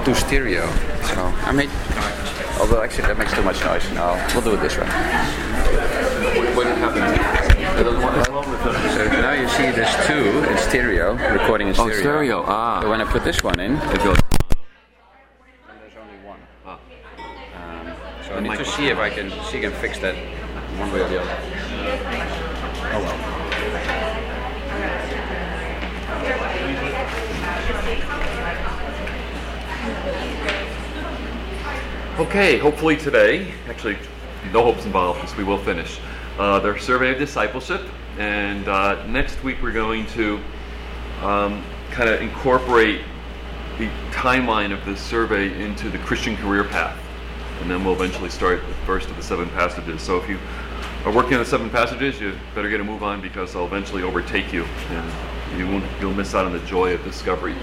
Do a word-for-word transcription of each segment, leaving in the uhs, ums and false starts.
to stereo. So I made. Although actually that makes too much noise. No, we'll do it this way. What happened? So now you see there's two in stereo, recording in stereo. Oh, stereo. Ah. So when I put this one in, it goes. And there's only one. Ah. Um, so I need to see if I can see can fix that one way or the other. Oh well. Okay, hopefully today, actually no hopes involved because we will finish, uh, their survey of discipleship, and uh, next week we're going to um, kind of incorporate the timeline of this survey into the Christian career path, and then we'll eventually start the first of the seven passages. So if you are working on the seven passages, you better get a move on because I'll eventually overtake you, and you won't, you'll miss out on the joy of discovery.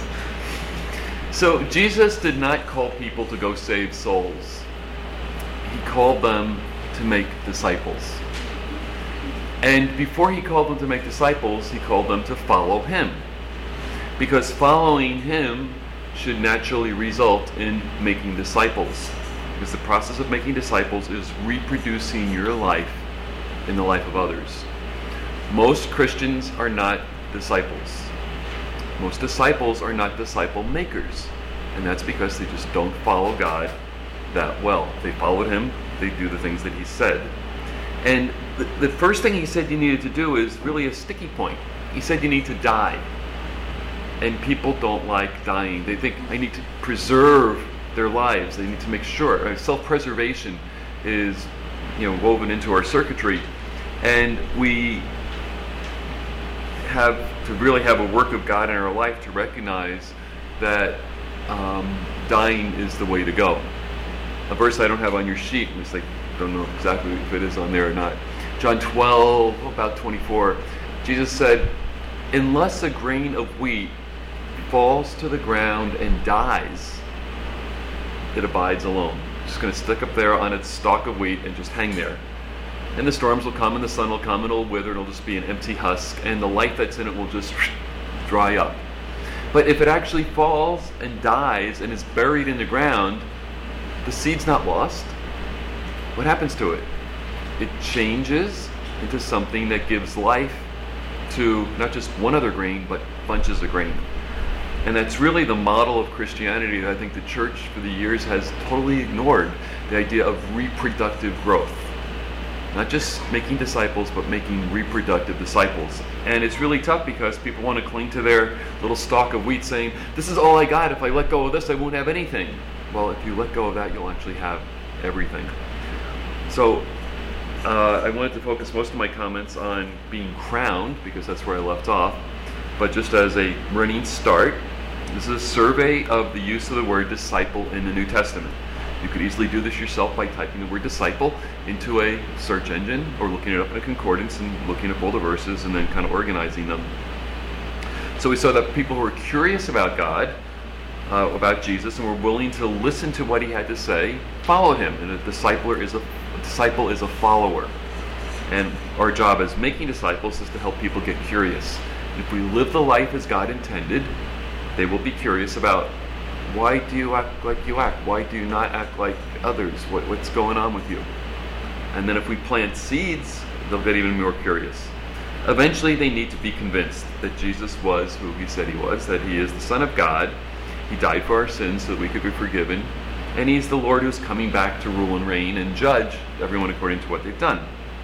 So Jesus did not call people to go save souls. He called them to make disciples. And before he called them to make disciples, he called them to follow him. Because following him should naturally result in making disciples. Because the process of making disciples is reproducing your life in the life of others. Most Christians are not disciples. Most disciples are not disciple makers, and that's because they just don't follow God that well. If they followed him, they do the things that he said. And the, the first thing he said you needed to do is really a sticky point. He said you need to die. And people don't like dying. They think I need to preserve their lives. They need to make sure. Uh, self-preservation is, you know, woven into our circuitry, and we have to really have a work of God in our life to recognize that um, dying is the way to go. A verse I don't have on your sheet, because I don't know exactly if it is on there or not. John twelve, about twenty-four, Jesus said, unless a grain of wheat falls to the ground and dies, it abides alone. It's just going to stick up there on its stalk of wheat and just hang there. And the storms will come, and the sun will come, and it'll wither, and it'll just be an empty husk, and the life that's in it will just dry up. But if it actually falls and dies and is buried in the ground, the seed's not lost. What happens to it? It changes into something that gives life to not just one other grain, but bunches of grain. And that's really the model of Christianity that I think the church for the years has totally ignored, the idea of reproductive growth. Not just making disciples, but making reproductive disciples. And it's really tough because people want to cling to their little stalk of wheat saying, this is all I got. If I let go of this, I won't have anything. Well, if you let go of that, you'll actually have everything. So uh, I wanted to focus most of my comments on being crowned, because that's where I left off. But just as a running start, this is a survey of the use of the word disciple in the New Testament. You could easily do this yourself by typing the word disciple into a search engine or looking it up in a concordance and looking up all the verses and then kind of organizing them. So we saw that people who were curious about God, uh, about Jesus, and were willing to listen to what he had to say, followed him. And a discipler is a, a disciple is a follower. And our job as making disciples is to help people get curious. And if we live the life as God intended, they will be curious about, why do you act like you act? Why do you not act like others? What, what's going on with you? And then if we plant seeds, they'll get even more curious. Eventually they need to be convinced that Jesus was who he said he was, that he is the Son of God. He died for our sins so that we could be forgiven. And he's the Lord who's coming back to rule and reign and judge everyone according to what they've done.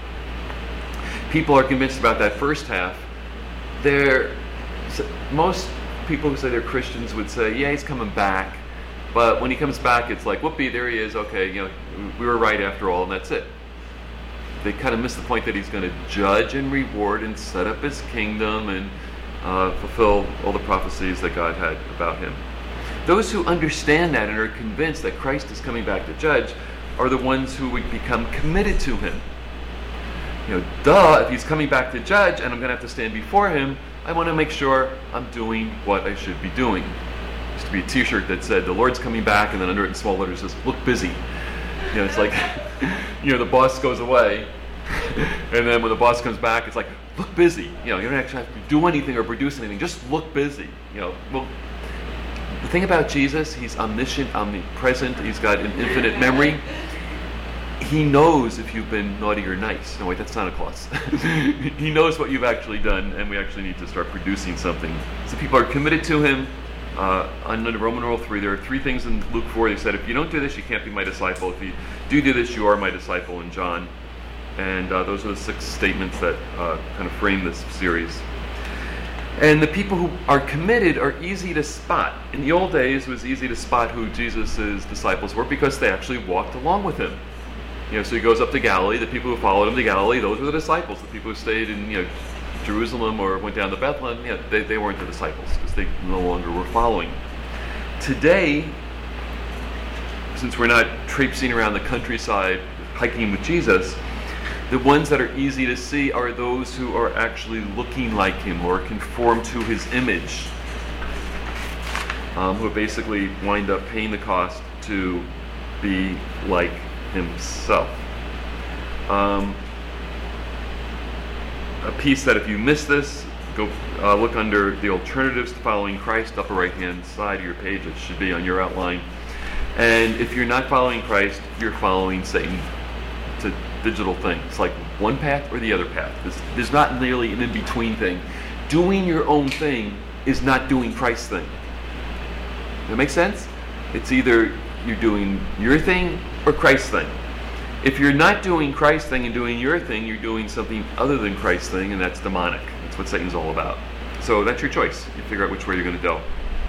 People are convinced about that first half. They're, most people who say they're Christians would say, yeah, he's coming back, but when he comes back, it's like, whoopee, there he is, okay, you know, we were right after all, and that's it. They kind of miss the point that he's going to judge and reward and set up his kingdom and uh, fulfill all the prophecies that God had about him. Those who understand that and are convinced that Christ is coming back to judge are the ones who would become committed to him. You know, duh, if he's coming back to judge and I'm going to have to stand before him, I want to make sure I'm doing what I should be doing. There used to be a t-shirt that said, the Lord's coming back, and then under it in small letters says, look busy. You know, it's like, you know, the boss goes away, and then when the boss comes back, it's like, look busy. You know, you don't actually have to do anything or produce anything, just look busy. You know, well, thing about Jesus, he's omniscient, omnipresent, he's got an infinite memory. He knows if you've been naughty or nice. No, wait, that's Santa Claus. He knows what you've actually done, and we actually need to start producing something. So people are committed to him. Uh, under Roman Rule three, there are three things in Luke four. They said, if you don't do this, you can't be my disciple. If you do do this, you are my disciple in John. And uh, those are the six statements that uh, kind of frame this series. And the people who are committed are easy to spot. In the old days, it was easy to spot who Jesus' disciples were because they actually walked along with him. You know, so he goes up to Galilee. The people who followed him to Galilee, those were the disciples. The people who stayed in, you know, Jerusalem or went down to Bethlehem, yeah, they, they weren't the disciples because they no longer were following. Today, since we're not traipsing around the countryside hiking with Jesus, the ones that are easy to see are those who are actually looking like him or conform to his image, um, who basically wind up paying the cost to be like himself. Um, a piece that if you miss this, go uh, look under the alternatives to following Christ, upper right hand side of your page. It should be on your outline. And if you're not following Christ, you're following Satan. It's a digital thing. It's like one path or the other path. There's, there's not really an in-between thing. Doing your own thing is not doing Christ's thing. Does that make sense? It's either you're doing your thing or Christ's thing. If you're not doing Christ's thing and doing your thing, you're doing something other than Christ's thing, and that's demonic. That's what Satan's all about. So that's your choice. You figure out which way you're going to go.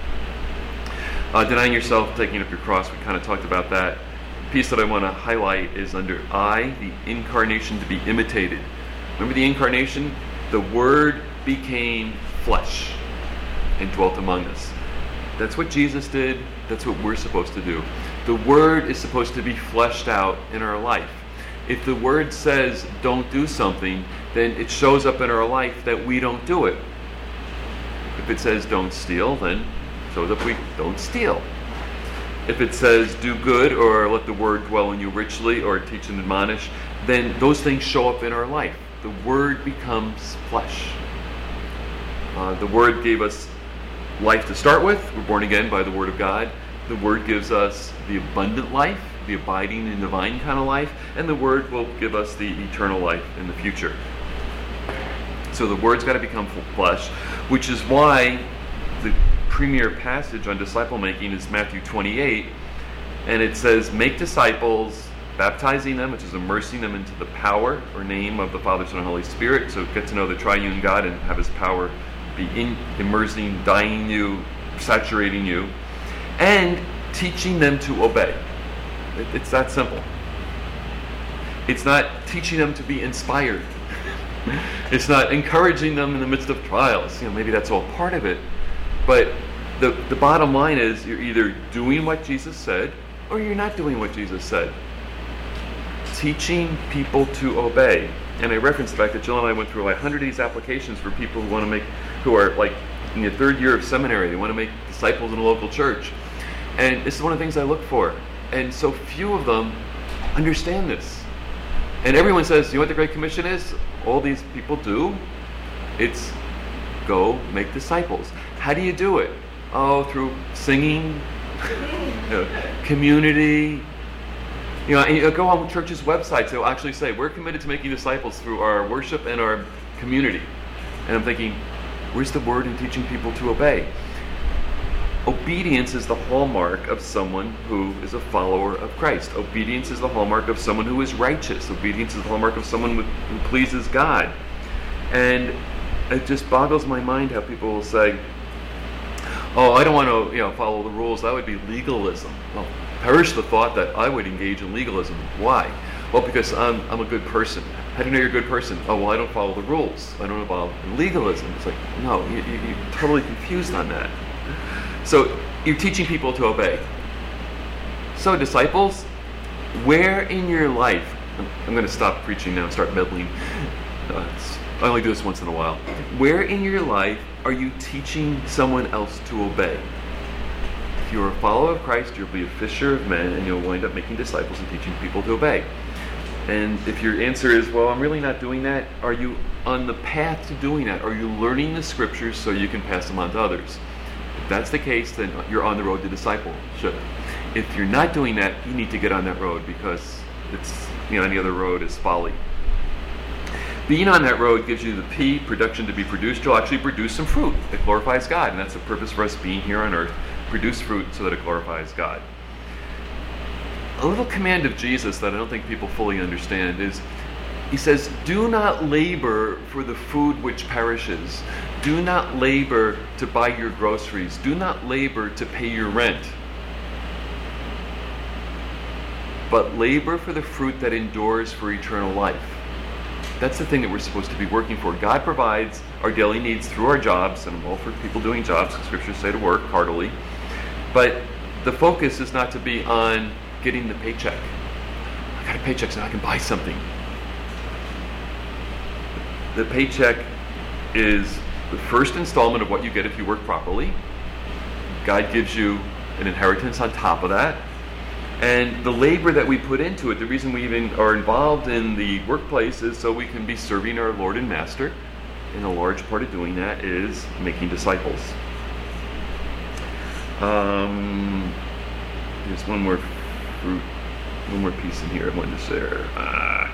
Uh, denying yourself, taking up your cross, we kind of talked about that. The piece that I want to highlight is under I, the incarnation to be imitated. Remember the incarnation? The Word became flesh and dwelt among us. That's what Jesus did. That's what we're supposed to do. The Word is supposed to be fleshed out in our life. If the Word says don't do something, then it shows up in our life that we don't do it. If it says don't steal, then it shows up we don't steal. If it says do good or let the Word dwell in you richly or teach and admonish, then those things show up in our life. The Word becomes flesh. Uh, the Word gave us life to start with. We're born again by the Word of God. The Word gives us the abundant life, the abiding and divine kind of life, and the Word will give us the eternal life in the future. So the Word's got to become flesh, which is why the premier passage on disciple making is Matthew twenty-eight, and it says, make disciples, baptizing them, which is immersing them into the power or name of the Father, Son, and Holy Spirit, so get to know the triune God and have his power be in, immersing, dying you, saturating you, and teaching them to obey. It, it's that simple. It's not teaching them to be inspired. It's not encouraging them in the midst of trials. You know, maybe that's all part of it. But the, the bottom line is you're either doing what Jesus said or you're not doing what Jesus said. Teaching people to obey. And I referenced the fact that Jill and I went through like one hundred of these applications for people who want to make, who are like in the third year of seminary, they want to make disciples in a local church. And this is one of the things I look for. And so few of them understand this. And everyone says, you know what the Great Commission is? All these people do. It's go make disciples. How do you do it? Oh, through singing, you know, community. You know, and you go on churches' websites, they'll actually say, we're committed to making disciples through our worship and our community. And I'm thinking, where's the Word in teaching people to obey? Obedience is the hallmark of someone who is a follower of Christ. Obedience is the hallmark of someone who is righteous. Obedience is the hallmark of someone who pleases God. And it just boggles my mind how people will say, oh, I don't want to, you know, follow the rules. That would be legalism. Well, perish the thought that I would engage in legalism. Why? Well, because I'm, I'm a good person. How do you know you're a good person? Oh, well, I don't follow the rules. I don't involve in legalism. It's like, no, you, you, you're totally confused on that. So you're teaching people to obey. So disciples, where in your life, I'm going to stop preaching now and start meddling. Uh, I only do this once in a while. Where in your life are you teaching someone else to obey? If you're a follower of Christ, you'll be a fisher of men, and you'll wind up making disciples and teaching people to obey. And if your answer is, well, I'm really not doing that, are you on the path to doing that? Are you learning the scriptures so you can pass them on to others? that's the case, then you're on the road to discipleship. If you're not doing that, you need to get on that road, because it's, you know, any other road is folly. Being on that road gives you the P, production to be produced. You'll actually produce some fruit that glorifies God, and that's the purpose for us being here on earth. Produce fruit so that it glorifies God. A little command of Jesus that I don't think people fully understand is, he says, do not labor for the food which perishes. Do not labor to buy your groceries. Do not labor to pay your rent. But labor for the fruit that endures for eternal life. That's the thing that we're supposed to be working for. God provides our daily needs through our jobs, and I'm all for people doing jobs, because scriptures say to work heartily. But the focus is not to be on getting the paycheck. I got a paycheck so I can buy something. The paycheck is the first installment of what you get if you work properly. God gives you an inheritance on top of that. And the labor that we put into it, the reason we even are involved in the workplace is so we can be serving our Lord and Master. And a large part of doing that is making disciples. Um, there's one more fruit, one more piece in here I wanted to share. Ah.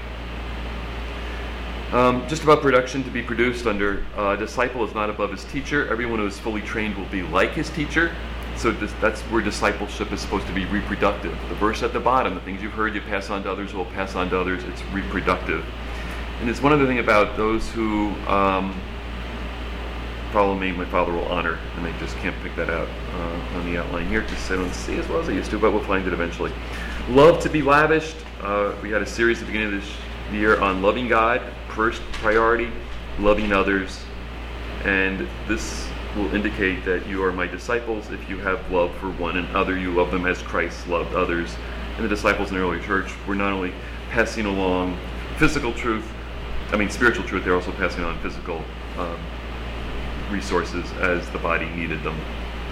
Um, just about production to be produced under uh, disciple is not above his teacher. Everyone who is fully trained will be like his teacher. So dis- that's where discipleship is supposed to be reproductive. The verse at the bottom, the things you've heard you pass on to others will pass on to others. It's reproductive. And there's one other thing about those who um, follow me, my Father will honor. And I just can't pick that out uh, on the outline here because I don't see as well as I used to, but we'll find it eventually. Love to be lavished. Uh, we had a series at the beginning of this year on loving God, first priority, loving others. And this will indicate that you are my disciples if you have love for one another. You love them as Christ loved others. And the disciples in the early church were not only passing along physical truth, I mean spiritual truth, they're also passing on physical um, resources as the body needed them.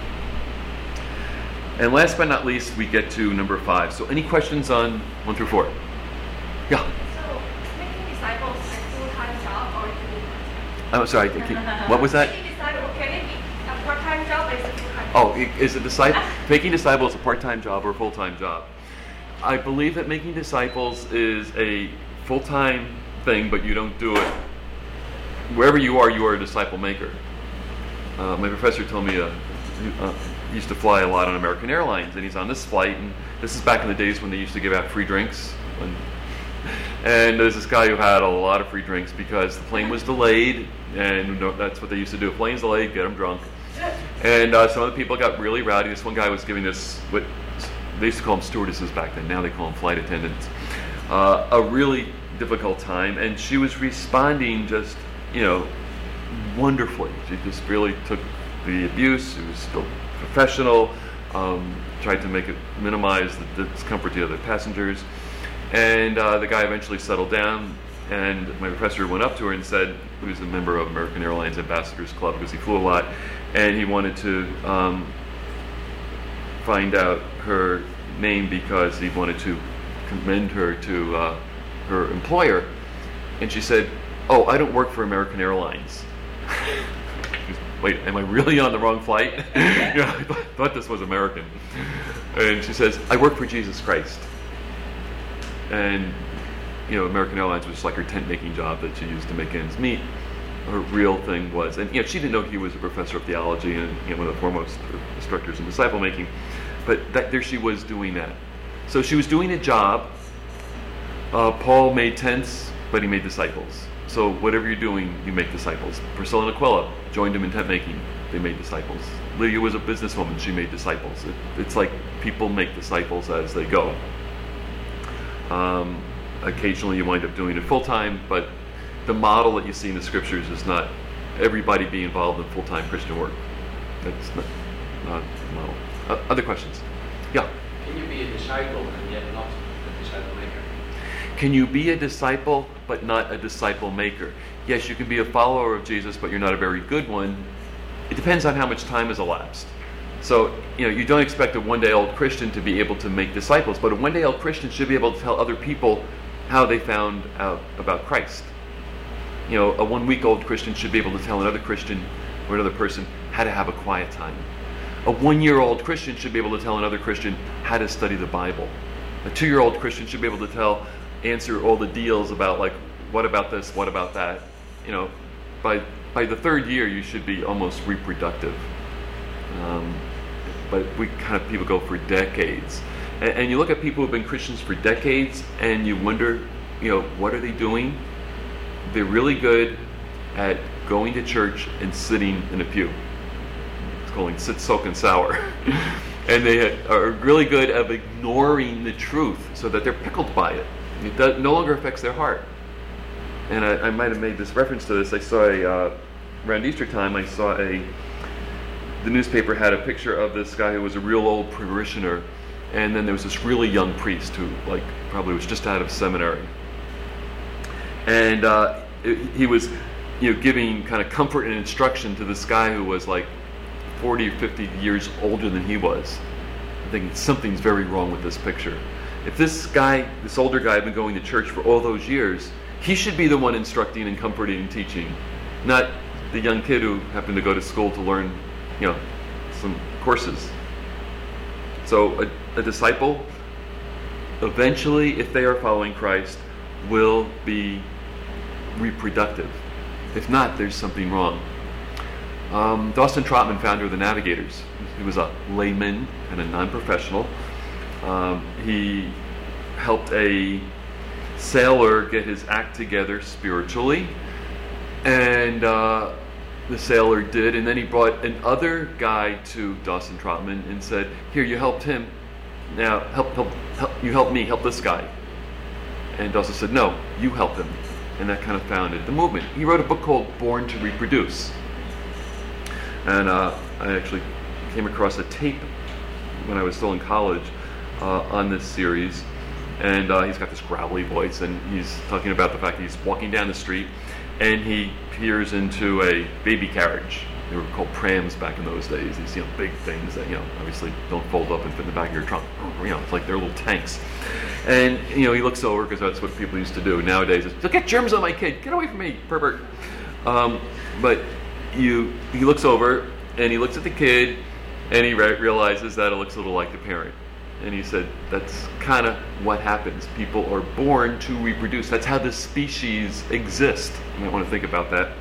And last but not least, we get to number five. So any questions on one through four? Yeah? So, making disciples a full-time job or full-time? I'm sorry, can, what was that? Making disciples, can it be a part-time job or is it a full-time Oh, job? is a disciple making disciples a part-time job or a full-time job? I believe that making disciples is a full-time thing, but you don't do it. Wherever you are, you are a disciple maker. Uh, my professor told me uh, uh, he used to fly a lot on American Airlines, and he's on this flight, and this is back in the days when they used to give out free drinks. When, and there's this guy who had a lot of free drinks because the plane was delayed, and that's what they used to do. A plane's delayed, get them drunk. And uh, some of the people got really rowdy. This one guy was giving this, what they used to call them stewardesses back then, now they call them flight attendants, uh, a really difficult time, and she was responding just, you know, wonderfully. She just really took the abuse. She was still professional, um, tried to make it minimize the discomfort to the other passengers. And uh, the guy eventually settled down, and my professor went up to her and said, he was a member of American Airlines Ambassadors Club because he flew a lot, and he wanted to um, find out her name because he wanted to commend her to uh, her employer. And she said, "Oh, I don't work for American Airlines." Wait, am I really on the wrong flight? Yeah, I thought, thought this was American. And she says, "I work for Jesus Christ." And, you know, American Airlines was like her tent-making job that she used to make ends meet. Her real thing was, and, you know, she didn't know he was a professor of theology and, you know, one of the foremost instructors in disciple-making, but that, there she was doing that. So she was doing a job. Uh, Paul made tents, but he made disciples. So whatever you're doing, you make disciples. Priscilla and Aquila joined him in tent making. They made disciples. Lydia was a businesswoman. She made disciples. It, it's like people make disciples as they go. Um, occasionally you wind up doing it full-time, but the model that you see in the scriptures is not everybody be involved in full-time Christian work. That's not, not the model. Uh, other questions? Yeah? Can you be a disciple and yet not a disciple maker? Can you be a disciple but not a disciple maker? Yes, you can be a follower of Jesus, but you're not a very good one. It depends on how much time has elapsed. So, you know, you don't expect a one-day-old Christian to be able to make disciples, but a one-day-old Christian should be able to tell other people how they found out about Christ. You know, a one-week-old Christian should be able to tell another Christian or another person how to have a quiet time. A one-year-old Christian should be able to tell another Christian how to study the Bible. A two-year-old Christian should be able to tell, answer all the deals about, like, what about this, what about that. You know, by by the third year, you should be almost reproductive. Um, but we kind of, people go for decades. And, and you look at people who've been Christians for decades, and you wonder, you know, what are they doing? They're really good at going to church and sitting in a pew. It's called sit, soak, and sour. And they are really good at ignoring the truth so that they're pickled by it. It does, no longer affects their heart. And I, I might have made this reference to this. I saw a, uh, around Easter time, I saw a, the newspaper had a picture of this guy who was a real old parishioner, and then there was this really young priest who, like, probably was just out of seminary. And uh, it, he was, you know, giving kind of comfort and instruction to this guy who was like forty or fifty years older than he was. I'm thinking something's very wrong with this picture. If this guy, this older guy, had been going to church for all those years, he should be the one instructing and comforting and teaching, not the young kid who happened to go to school to learn, you know, some courses. So a, a disciple, eventually, if they are following Christ, will be reproductive. If not, there's something wrong. Um, Dawson Trotman, founder of the Navigators, he was a layman and a non-professional. Um, he helped a sailor get his act together spiritually, and uh, the sailor did, and then he brought another guy to Dawson Trotman and said, "Here, you helped him. Now help, help, help you help me, help this guy." And Dawson said, "No, you help him." And that kind of founded the movement. He wrote a book called Born to Reproduce. And uh, I actually came across a tape when I was still in college uh, on this series. And uh, he's got this growly voice, and he's talking about the fact that he's walking down the street, and he peers into a baby carriage. They were called prams back in those days. These, you know, big things that, you know, obviously don't fold up and fit in the back of your trunk. You know, it's like they're little tanks. And, you know, he looks over, because that's what people used to do. Nowadays, it's, get germs on my kid. Get away from me, pervert. Um, but you, he looks over, and he looks at the kid, and he re- realizes that it looks a little like the parent. And he said, that's kind of what happens. People are born to reproduce. That's how the species exist. You might want to think about that.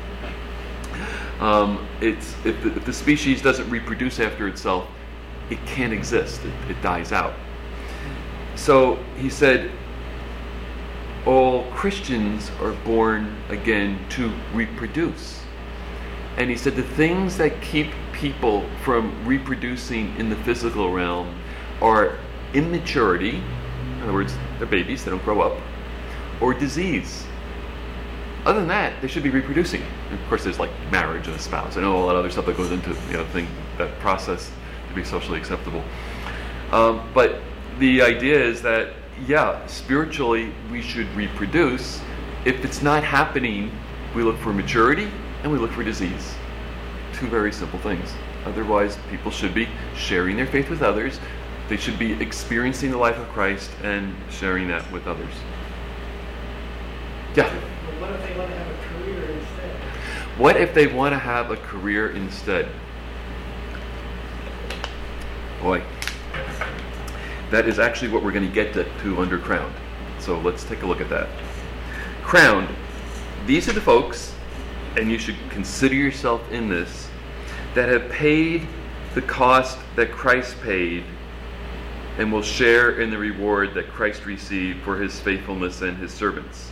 Um, it's if the, if the species doesn't reproduce after itself, it can't exist. It, it dies out. So he said, all Christians are born again to reproduce. And he said the things that keep people from reproducing in the physical realm are immaturity, in other words, they're babies, they don't grow up, or disease. Other than that, they should be reproducing. And of course, there's like marriage and a spouse. I know a lot of other stuff that goes into, you know, thing, that process to be socially acceptable. Um, but the idea is that, yeah, spiritually we should reproduce. If it's not happening, we look for maturity and we look for disease. Two very simple things. Otherwise, people should be sharing their faith with others. They should be experiencing the life of Christ and sharing that with others. Yeah? But what if they want to have a career instead? What if they want to have a career instead? Boy, that is actually what we're going to get to, to under Crowned. So let's take a look at that. Crowned, these are the folks, and you should consider yourself in this, that have paid the cost that Christ paid and will share in the reward that Christ received for his faithfulness and his servants.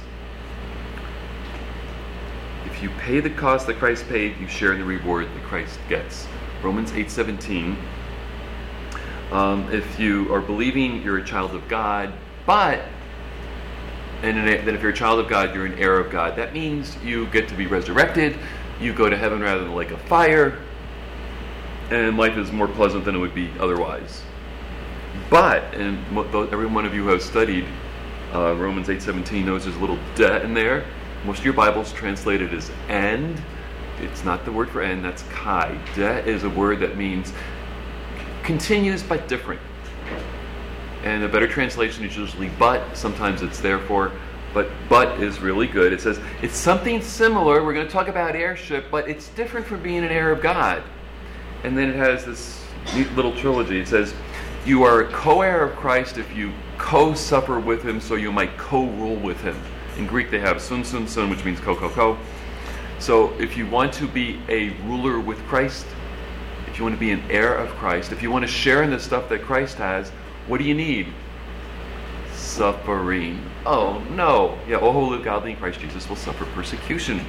If you pay the cost that Christ paid, you share in the reward that Christ gets. Romans eight seventeen. Um, if you are believing, you're a child of God, but and then if you're a child of God, you're an heir of God. That means you get to be resurrected, you go to heaven rather than the lake of fire, and life is more pleasant than it would be otherwise. But, and every one of you who has studied uh, Romans eight seventeen knows there's a little debt in there. Most of your Bibles translate it as end. It's not the word for end, that's kai. De is a word that means continues but different. And a better translation is usually but. Sometimes it's therefore, but but is really good. It says it's something similar. We're going to talk about heirship, but it's different from being an heir of God. And then it has this neat little trilogy. It says, you are a co-heir of Christ if you co-suffer with him, so you might co-rule with him. In Greek they have sun sun sun, which means co-co-co. So if you want to be a ruler with Christ, if you want to be an heir of Christ, if you want to share in the stuff that Christ has, what do you need? Suffering. Oh no. Yeah, all who live godly in Christ Jesus will suffer persecution.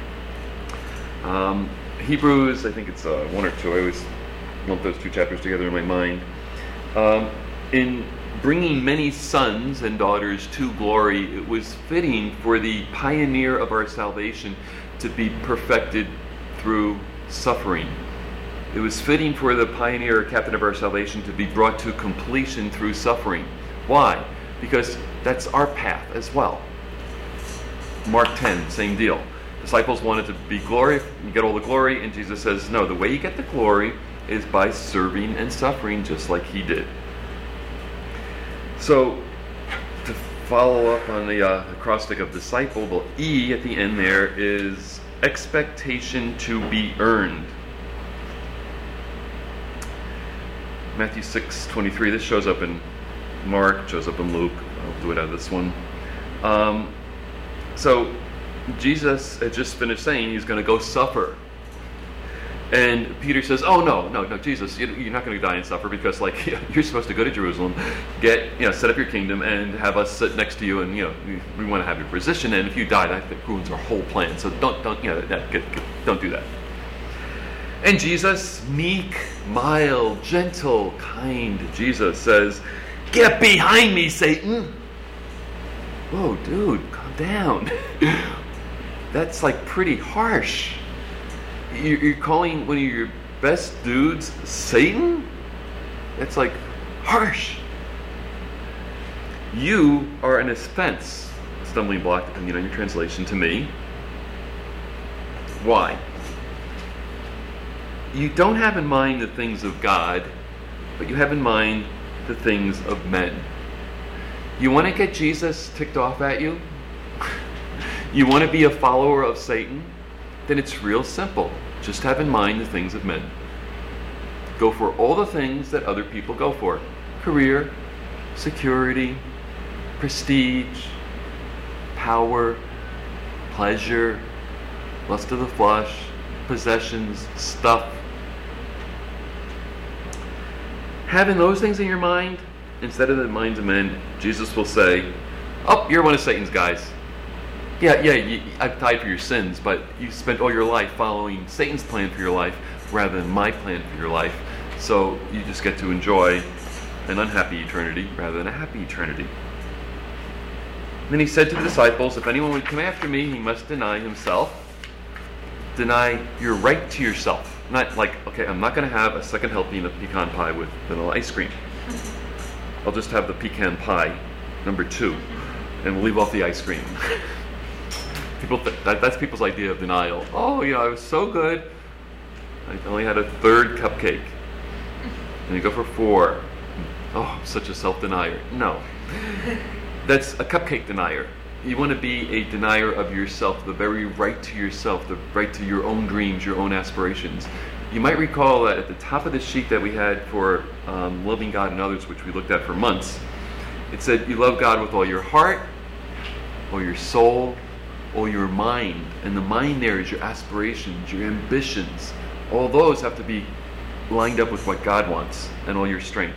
Um, Hebrews, I think it's uh, one or two. I always lump those two chapters together in my mind. Um, in bringing many sons and daughters to glory, it was fitting for the pioneer of our salvation to be perfected through suffering. It was fitting for the pioneer or captain of our salvation to be brought to completion through suffering. Why? Because that's our path as well. Mark ten, same deal. Disciples wanted to be glory, you get all the glory, and Jesus says, no, the way you get the glory is by serving and suffering just like he did. So, to follow up on the uh, acrostic of disciple, the E at the end there is expectation to be earned. Matthew six twenty-three, this shows up in Mark, shows up in Luke. I'll do it out of this one. Um, so, Jesus had just finished saying he's going to go suffer. And Peter says, oh, no, no, no, Jesus, you're not going to die and suffer because, like, you're supposed to go to Jerusalem, get, you know, set up your kingdom and have us sit next to you and, you know, we, we want to have your position. And if you die, that ruins our whole plan. So don't, don't, you know, that, get, get, don't do that. And Jesus, meek, mild, gentle, kind Jesus says, get behind me, Satan. Whoa, dude, calm down. That's like pretty harsh. You're calling one of your best dudes Satan? That's like harsh. You are an offense, stumbling block, depending on your translation, to me. Why? You don't have in mind the things of God, but you have in mind the things of men. You want to get Jesus ticked off at you? You want to be a follower of Satan? Then it's real simple. Just have in mind the things of men. Go for all the things that other people go for. Career, security, prestige, power, pleasure, lust of the flesh, possessions, stuff. Having those things in your mind, instead of the minds of men, Jesus will say, oh, you're one of Satan's guys. Yeah, yeah, you, I've died for your sins, but you spent all your life following Satan's plan for your life rather than my plan for your life. So you just get to enjoy an unhappy eternity rather than a happy eternity. And then he said to the disciples, if anyone would come after me, he must deny himself. Deny your right to yourself. Not like, okay, I'm not going to have a second helping of pecan pie with vanilla ice cream. I'll just have the pecan pie, number two, and we'll leave off the ice cream. People th- that, that's people's idea of denial. Oh, you know, I was so good. I only had a third cupcake. And you go for four. Oh, I'm such a self-denier. No. That's a cupcake denier. You want to be a denier of yourself, the very right to yourself, the right to your own dreams, your own aspirations. You might recall that at the top of the sheet that we had for um, loving God and others, which we looked at for months, it said you love God with all your heart, all your soul, all your mind. And the mind there is your aspirations, your ambitions. All those have to be lined up with what God wants and all your strength.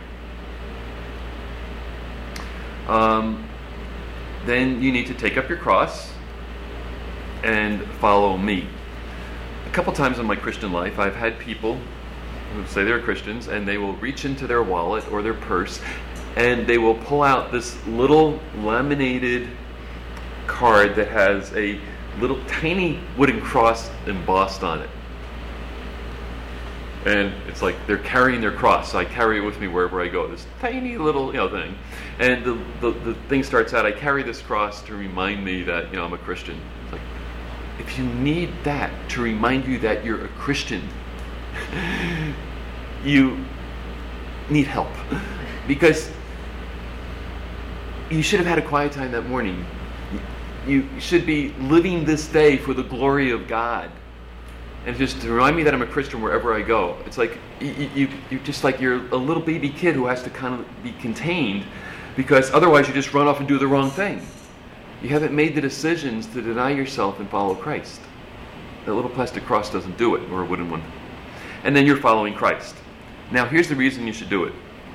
Um, then you need to take up your cross and follow me. A couple times in my Christian life, I've had people who say they're Christians and they will reach into their wallet or their purse and they will pull out this little laminated card that has a little tiny wooden cross embossed on it. And it's like they're carrying their cross. So I carry it with me wherever I go. This tiny little, you know, thing. And the, the, the thing starts out, I carry this cross to remind me that, you know, I'm a Christian. It's like, if you need that to remind you that you're a Christian, you need help. Because you should have had a quiet time that morning. You should be living this day for the glory of God. And just to remind me that I'm a Christian wherever I go. It's like you, you, you just like you're a little baby kid who has to kind of be contained, because otherwise you just run off and do the wrong thing. You haven't made the decisions to deny yourself and follow Christ. That little plastic cross doesn't do it, or a wooden one. And then you're following Christ. Now here's the reason you should do it.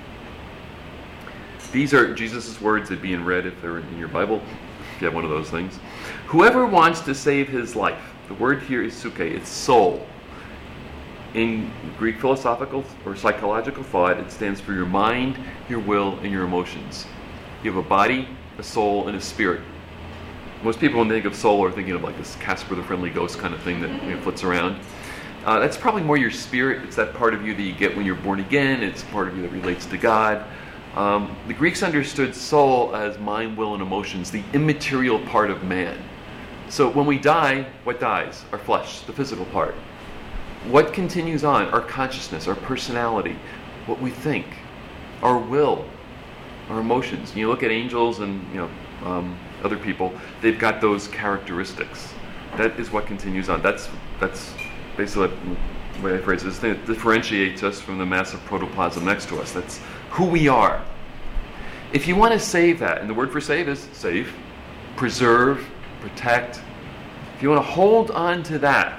These are Jesus' words that are being read if they're in your Bible, if you have one of those things. Whoever wants to save his life, the word here is suke, it's soul. In Greek philosophical or psychological thought, it stands for your mind, your will, and your emotions. You have a body, a soul, and a spirit. Most people, when they think of soul, are thinking of like this Casper the Friendly Ghost kind of thing that you know, flits around. Uh, that's probably more your spirit. It's that part of you that you get when you're born again. It's part of you that relates to God. Um, the Greeks understood soul as mind, will, and emotions, the immaterial part of man. So when we die, what dies? Our flesh, the physical part. What continues on? Our consciousness, our personality, what we think, our will, our emotions. You look at angels and you know um, other people; they've got those characteristics. That is what continues on. That's that's basically the way I phrase it. This thing that differentiates us from the massive protoplasm next to us. That's who we are. If you want to save that, and the word for save is save, preserve, protect. If you want to hold on to that,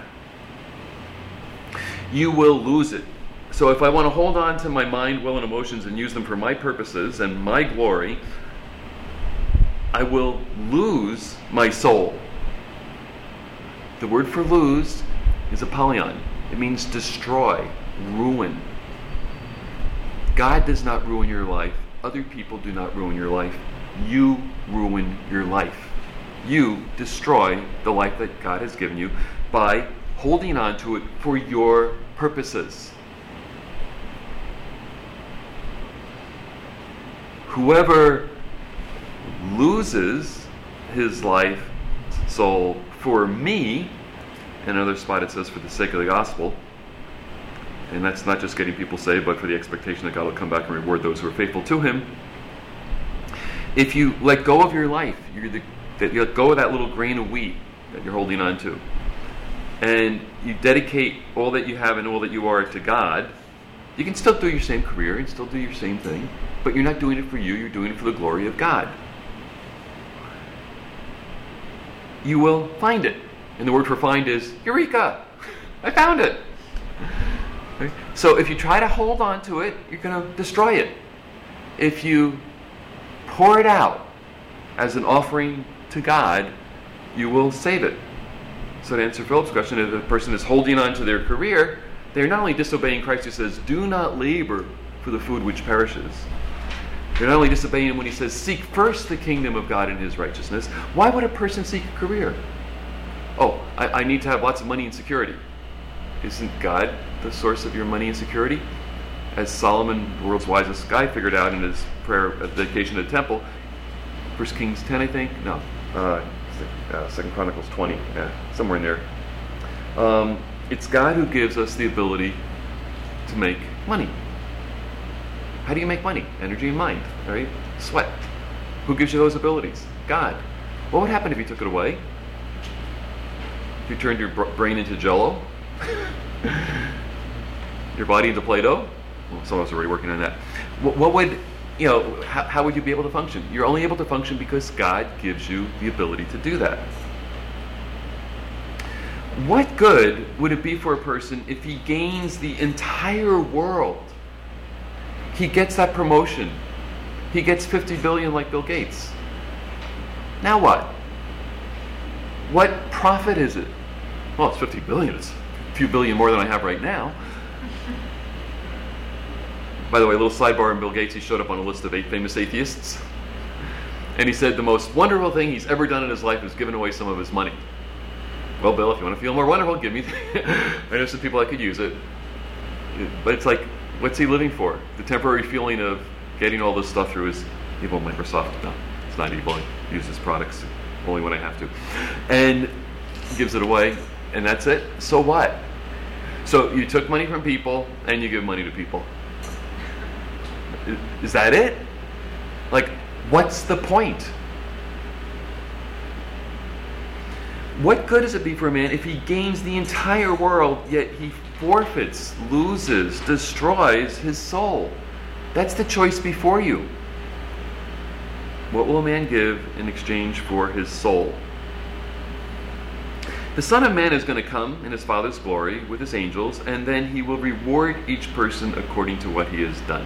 you will lose it. So if I want to hold on to my mind, will, and emotions and use them for my purposes and my glory, I will lose my soul. The word for lose is apollyon. It means destroy, ruin. God does not ruin your life. Other people do not ruin your life. You ruin your life. You destroy the life that God has given you by holding on to it for your purposes. Whoever loses his life, soul, for me, in another spot it says for the sake of the gospel, and that's not just getting people saved, but for the expectation that God will come back and reward those who are faithful to him. If you let go of your life, you're the, that you let go of that little grain of wheat that you're holding on to, and you dedicate all that you have and all that you are to God, you can still do your same career and still do your same thing, but you're not doing it for you, you're doing it for the glory of God. You will find it. And the word for find is Eureka! I found it! Okay? So if you try to hold on to it, you're going to destroy it. If you pour it out as an offering to God, you will save it. So to answer Philip's question, if a person is holding on to their career, they're not only disobeying Christ who says, do not labor for the food which perishes. They're not only disobeying him when he says, seek first the kingdom of God and his righteousness. Why would a person seek a career? Oh, I, I need to have lots of money and security. Isn't God the source of your money and security? As Solomon, the world's wisest guy, figured out in his prayer at the dedication of the temple, First Kings ten, I think? No. Uh, uh, Second Chronicles twenty. Yeah, somewhere in there. Um, it's God who gives us the ability to make money. How do you make money? Energy and mind, right? Sweat. Who gives you those abilities? God. What would happen if you took it away? If you turned your brain into Jell-O? Your body into Play-Doh? Well, some of us are already working on that. What, what would, you know, how, how would you be able to function? You're only able to function because God gives you the ability to do that. What good would it be for a person if he gains the entire world? He gets that promotion. He gets fifty billion like Bill Gates. Now what? What profit is it? Well, it's fifty billion. It's a few billion more than I have right now. By the way, a little sidebar on Bill Gates. He showed up on a list of eight famous atheists. And he said the most wonderful thing he's ever done in his life is given away some of his money. Well, Bill, if you want to feel more wonderful, give me. I know some people that could use it. But it's like, what's he living for? The temporary feeling of getting all this stuff through his evil Microsoft. No, it's not evil. I use his products only when I have to. And gives it away, and that's it. So what? So you took money from people, and you give money to people. Is that it? Like, what's the point? What good does it be for a man if he gains the entire world, yet he forfeits, loses, destroys his soul? That's the choice before you. What will a man give in exchange for his soul? The Son of Man is going to come in his Father's glory with his angels, and then he will reward each person according to what he has done.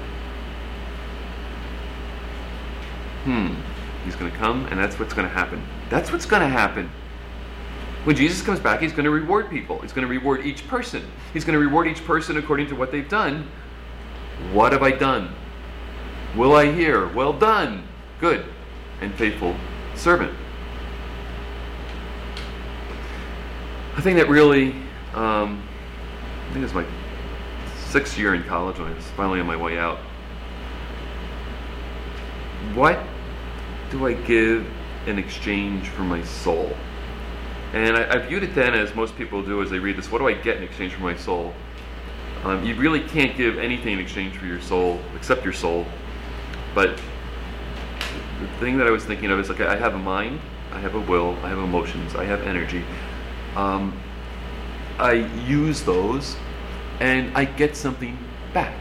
Hmm. He's going to come, and that's what's going to happen. That's what's going to happen. When Jesus comes back, he's going to reward people. He's going to reward each person. He's going to reward each person according to what they've done. What have I done? Will I hear, well done, good and faithful servant? I think that really, um, I think it was my sixth year in college when I was finally on my way out. What do I give in exchange for my soul? And I, I viewed it then, as most people do as they read this, what do I get in exchange for my soul? Um, you really can't give anything in exchange for your soul, except your soul. But the thing that I was thinking of is, okay, I have a mind, I have a will, I have emotions, I have energy. Um, I use those, and I get something back.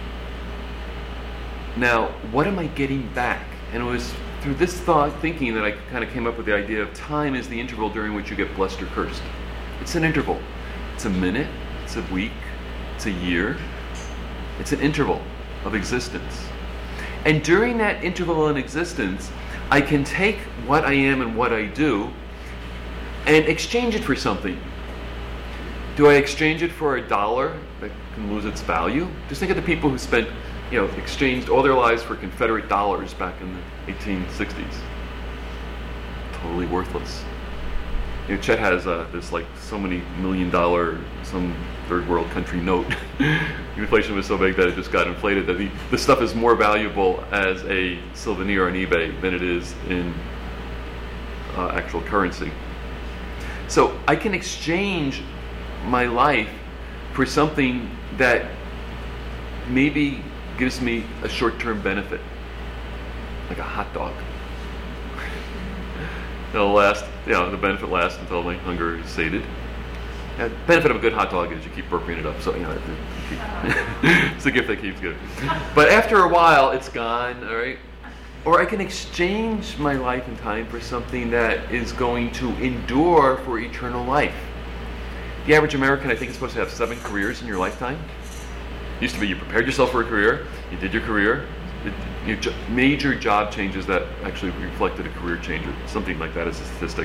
Now, what am I getting back? And it was through this thought, thinking, that I kind of came up with the idea of time is the interval during which you get blessed or cursed. It's an interval. It's a minute, it's a week, it's a year. It's an interval of existence. And during that interval in existence, I can take what I am and what I do and exchange it for something. Do I exchange it for a dollar that can lose its value? Just think of the people who spent, you know, exchanged all their lives for Confederate dollars back in the eighteen sixties. Totally worthless. You know, Chet has uh, this like so many million dollar, some third world country note. Inflation was so big that it just got inflated, that the, the stuff is more valuable as a souvenir on eBay than it is in uh, actual currency. So I can exchange my life for something that maybe gives me a short-term benefit, like a hot dog. It'll last, you know, the benefit lasts until my hunger is sated. And the benefit of a good hot dog is you keep burping it up, so, you know, it's the gift that keeps giving. But after a while, it's gone, all right? Or I can exchange my life and time for something that is going to endure for eternal life. The average American, I think, is supposed to have seven careers in your lifetime. It used to be you prepared yourself for a career, you did your career, it, your jo- major job changes that actually reflected a career change, or something like that as a statistic.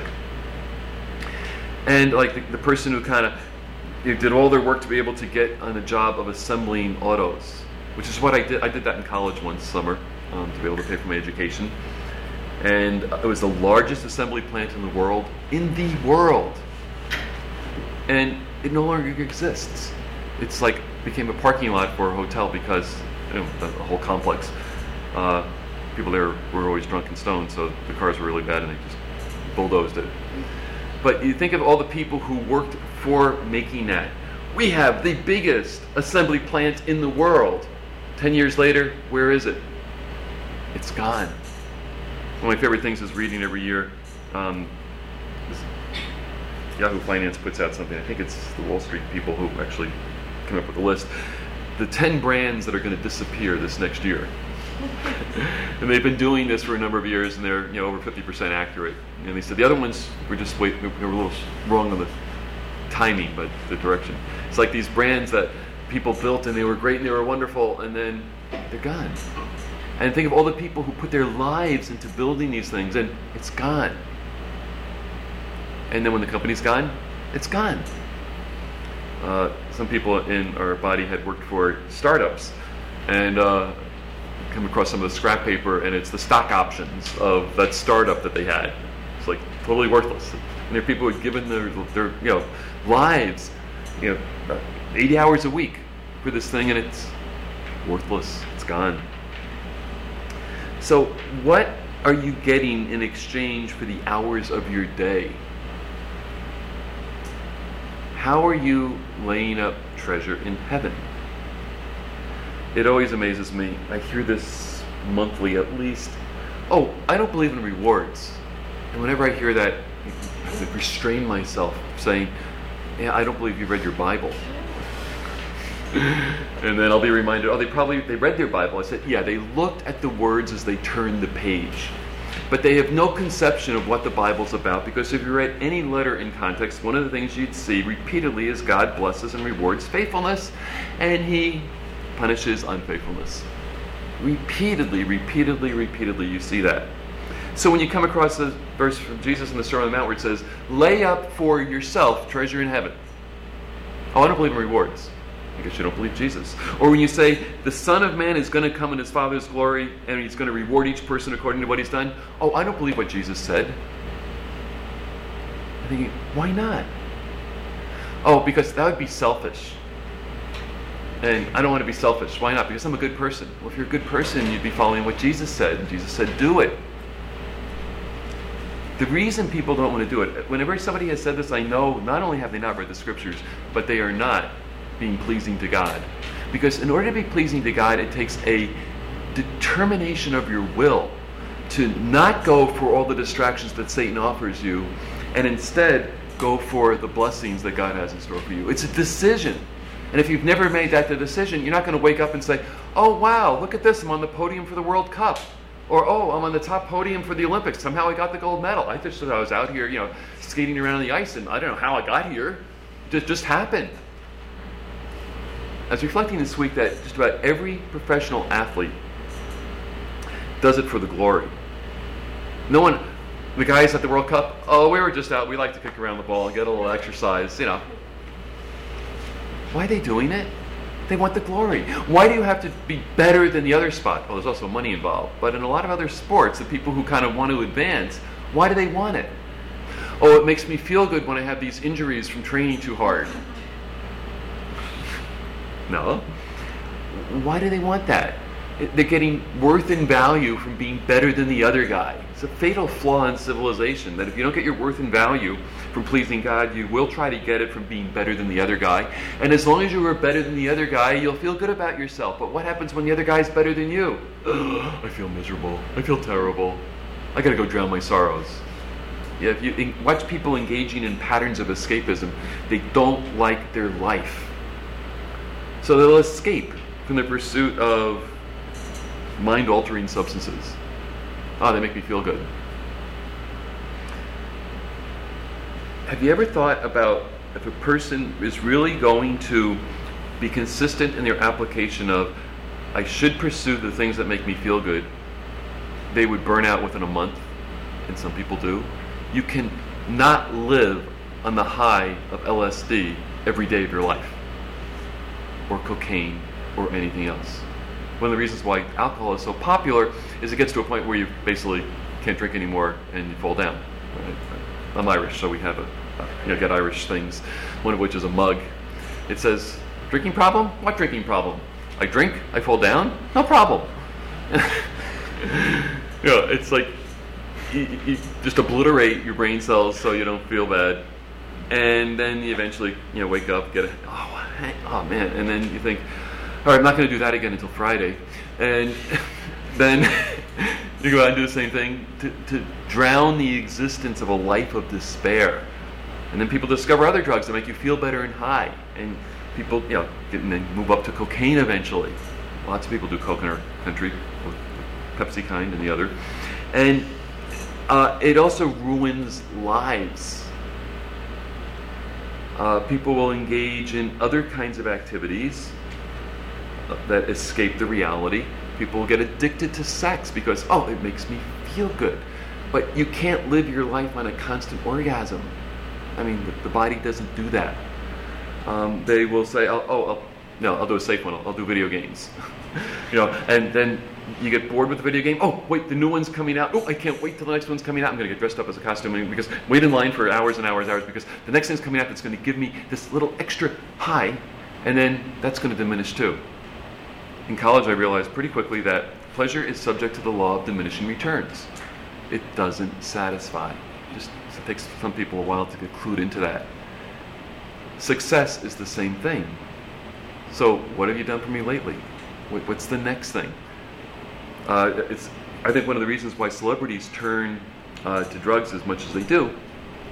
And like the, the person who kind of you know, did all their work to be able to get on a job of assembling autos, which is what I did. I did that in college one summer um, to be able to pay for my education. And it was the largest assembly plant in the world, in the world. And it no longer exists. It's like became a parking lot for a hotel because you know, the, the whole complex. Uh, people there were always drunk and stoned, so the cars were really bad, and they just bulldozed it. But you think of all the people who worked for making that. We have the biggest assembly plant in the world. Ten years later, where is it? It's gone. One of my favorite things is reading every year. Um, this, Yahoo Finance puts out something. I think it's the Wall Street people who actually came up with the list. The ten brands that are going to disappear this next year. And they've been doing this for a number of years, and they're you know over fifty percent accurate. And they said the other ones were just wait, they were a little wrong on the timing, but the direction. It's like these brands that people built, and they were great and they were wonderful, and then they're gone. And think of all the people who put their lives into building these things, and it's gone. And then when the company's gone, it's gone. Uh, some people in our body had worked for startups, and uh, come across some of the scrap paper, and it's the stock options of that startup that they had. It's like totally worthless. And there are people who had given their, their you know lives, you know, eighty hours a week for this thing, and it's worthless. It's gone. So, what are you getting in exchange for the hours of your day? How are you laying up treasure in heaven? It always amazes me. I hear this monthly at least. Oh, I don't believe in rewards. And whenever I hear that, I have to restrain myself saying, yeah, I don't believe you read your Bible. And then I'll be reminded, oh, they probably, they read their Bible. I said, yeah, they looked at the words as they turned the page. But they have no conception of what the Bible's about, because if you read any letter in context, one of the things you'd see repeatedly is God blesses and rewards faithfulness, and He punishes unfaithfulness. Repeatedly, repeatedly, repeatedly, you see that. So when you come across a verse from Jesus in the Sermon on the Mount where it says, lay up for yourself treasure in heaven. Oh, I don't believe in rewards. I guess you don't believe Jesus. Or when you say, the Son of Man is going to come in His Father's glory and He's going to reward each person according to what he's done. Oh, I don't believe what Jesus said. I'm thinking, why not? Oh, because that would be selfish. And I don't want to be selfish. Why not? Because I'm a good person. Well, if you're a good person, you'd be following what Jesus said. And Jesus said, do it. The reason people don't want to do it, whenever somebody has said this, I know not only have they not read the scriptures, but they are not being pleasing to God. Because in order to be pleasing to God, it takes a determination of your will to not go for all the distractions that Satan offers you, and instead go for the blessings that God has in store for you. It's a decision. And if you've never made that the decision, you're not going to wake up and say, oh wow, look at this, I'm on the podium for the World Cup. Or, oh, I'm on the top podium for the Olympics. Somehow I got the gold medal. I just thought I was out here, you know, skating around on the ice, and I don't know how I got here. It just, just happened. I was reflecting this week that just about every professional athlete does it for the glory. No one, the guys at the World Cup, oh, we were just out. We like to kick around the ball and get a little exercise, you know. Why are they doing it? They want the glory. Why do you have to be better than the other spot? Well, there's also money involved. But in a lot of other sports, the people who kind of want to advance, why do they want it? Oh, it makes me feel good when I have these injuries from training too hard. No. Why do they want that? They're getting worth and value from being better than the other guy. It's a fatal flaw in civilization, that if you don't get your worth and value from pleasing God, you will try to get it from being better than the other guy. And as long as you are better than the other guy, you'll feel good about yourself. But what happens when the other guy's better than you? I feel miserable. I feel terrible. I gotta go drown my sorrows. Yeah, if you watch people engaging in patterns of escapism, they don't like their life. So they'll escape from the pursuit of mind-altering substances. Oh, they make me feel good. Have you ever thought about if a person is really going to be consistent in their application of, I should pursue the things that make me feel good, they would burn out within a month, and some people do. You can not live on the high of L S D every day of your life, or cocaine, or anything else. One of the reasons why alcohol is so popular is it gets to a point where you basically can't drink anymore and you fall down. Right? I'm Irish, so we have a, you know, get Irish things, one of which is a mug. It says, drinking problem? What drinking problem? I drink, I fall down, no problem. You know, it's like you, you just obliterate your brain cells so you don't feel bad, and then you eventually, you know, wake up, get a, oh, oh man, and then you think, all right, I'm not going to do that again until Friday. And then you go out and do the same thing to, to drown the existence of a life of despair. And then people discover other drugs that make you feel better and high. And people, you know, get, and then move up to cocaine eventually. Lots of people do coke in our country, Pepsi kind and the other. And uh, it also ruins lives. Uh, people will engage in other kinds of activities that escape the reality. People will get addicted to sex because, oh, it makes me feel good. But you can't live your life on a constant orgasm. I mean, the, the body doesn't do that. Um, they will say, oh, oh I'll, no, I'll do a safe one. I'll, I'll do video games. You know, and then you get bored with the video game. Oh, wait, the new one's coming out. Oh, I can't wait till the next one's coming out. I'm going to get dressed up as a costume because wait in line for hours and hours and hours because the next thing's coming out that's going to give me this little extra high, and then that's going to diminish too. In college, I realized pretty quickly that pleasure is subject to the law of diminishing returns. It doesn't satisfy. Just it takes some people a while to get clued into that. Success is the same thing. So, what have you done for me lately? What's the next thing? Uh, it's, I think one of the reasons why celebrities turn uh, to drugs as much as they do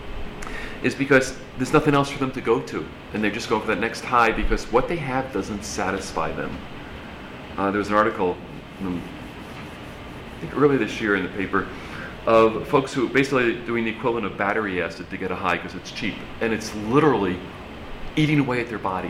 is because there's nothing else for them to go to. And they're just going for that next high because what they have doesn't satisfy them. Uh, there was an article, um, I think earlier this year in the paper, of folks who basically doing the equivalent of battery acid to get a high because it's cheap. And it's literally eating away at their body.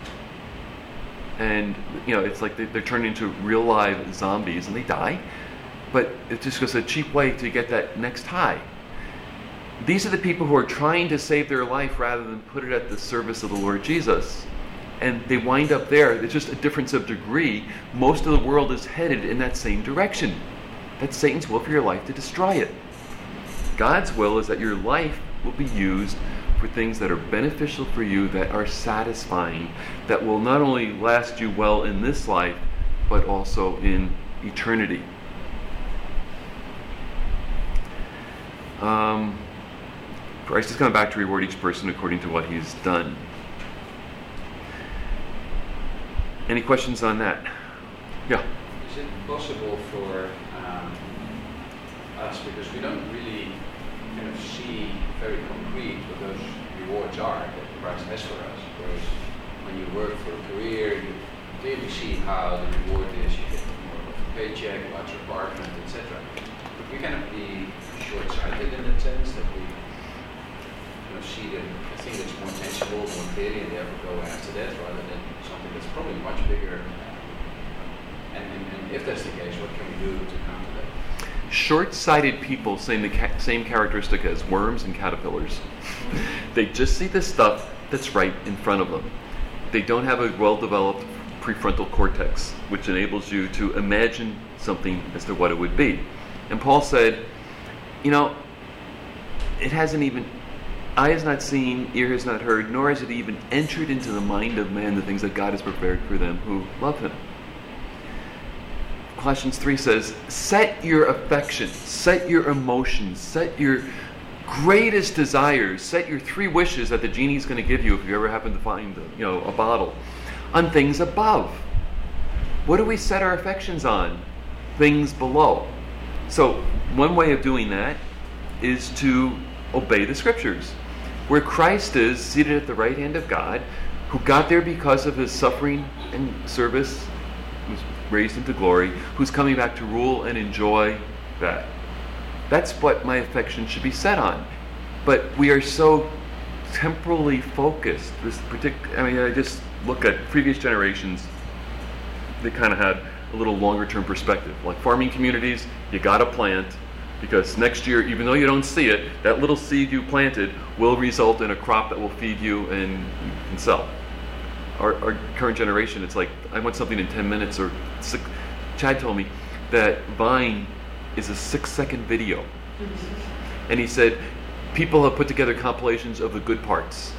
And, you know, it's like they, they're turned into real live zombies and they die. But it just goes a cheap way to get that next high. These are the people who are trying to save their life rather than put it at the service of the Lord Jesus. And they wind up there. It's just a difference of degree. Most of the world is headed in that same direction. That's Satan's will for your life to destroy it. God's will is that your life will be used for things that are beneficial for you, that are satisfying, that will not only last you well in this life, but also in eternity. Um, Christ is coming back to reward each person according to what he's done. Any questions on that? Yeah. Is it possible for um, us, because we don't really kind of see very concrete what those rewards are that Christ has for us, whereas when you work for a career, you clearly see how the reward is, you get more of a paycheck, a larger apartment, et cetera. But we kind of be short-sighted in that sense, that we you know, see the, the thing that's more tangible, more clearly, and therefore go after that rather than something that's probably much bigger. And, and, and if that's the case, what can we do to counter that? Short-sighted people same the ca- same characteristic as worms and caterpillars. They just see the stuff that's right in front of them. They don't have a well-developed prefrontal cortex, which enables you to imagine something as to what it would be. And Paul said, you know, it hasn't even, eye has not seen, ear has not heard, nor has it even entered into the mind of man the things that God has prepared for them who love him. Colossians three says, set your affections, set your emotions, set your greatest desires, set your three wishes that the genie's going to give you if you ever happen to find, you know, a bottle, on things above. What do we set our affections on? Things below. So one way of doing that is to obey the scriptures. Where Christ is seated at the right hand of God, who got there because of his suffering and service, who's raised into glory, who's coming back to rule and enjoy that. That's what my affection should be set on. But we are so temporally focused. This partic- I mean, I just look at previous generations. They kind of had a little longer term perspective. Like farming communities, you got to plant, because next year, even though you don't see it, that little seed you planted will result in a crop that will feed you and you can sell. Our, our current generation, it's like, I want something in ten minutes or six. Chad told me that Vine is a six second video. And he said, people have put together compilations of the good parts.